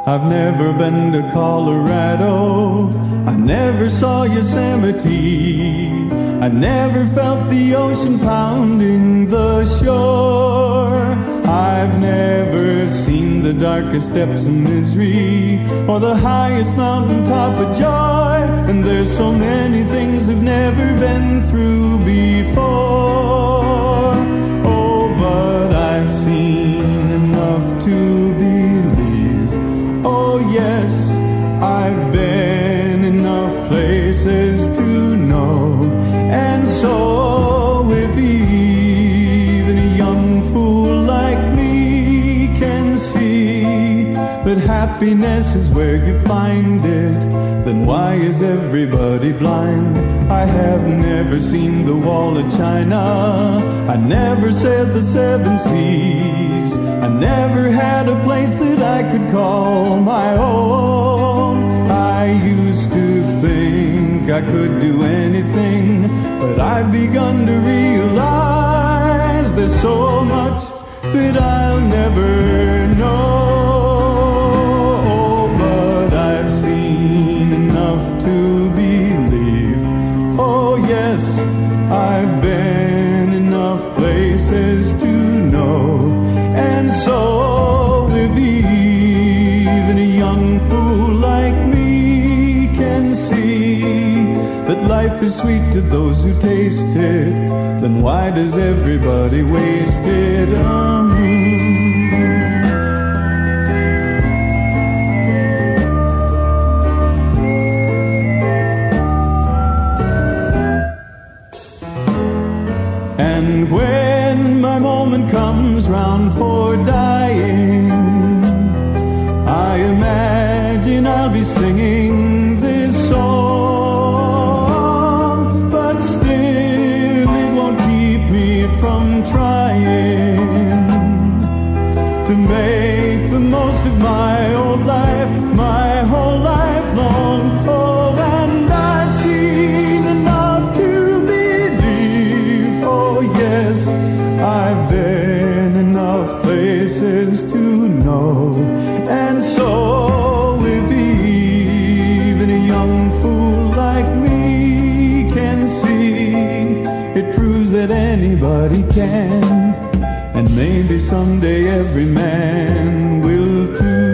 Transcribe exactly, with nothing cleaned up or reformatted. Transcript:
I've never been to Colorado, I never saw Yosemite, I never felt the ocean pounding the shore. I've never seen the darkest depths of misery or the highest mountaintop of joy. And there's so many things I've never been through before. Oh, but I've seen enough to believe. Oh, yes, I've been enough places to know. And so if even a young fool like me can see that happiness is where you find it, then why is everybody blind? I have never seen the wall of China, I never said the seven seas, I never had a place that I could call my own. I used to think I could do anything, but I've begun to realize there's so much that I'll never know. But I've seen enough to believe. Oh yes, I've been enough places to know. And so if even a young fool like me can see that life is sweet to those who taste it, then why does everybody waste it on me? And when my moment comes round for dying, I imagine I'll be singing this song, but still it won't keep me from trying to make the most of my old life, my whole life long. Oh, and I've seen enough to believe. Oh yes, I've been enough places to know. And so if even a young fool like me can see, it proves that anybody can, and maybe someday every man will too.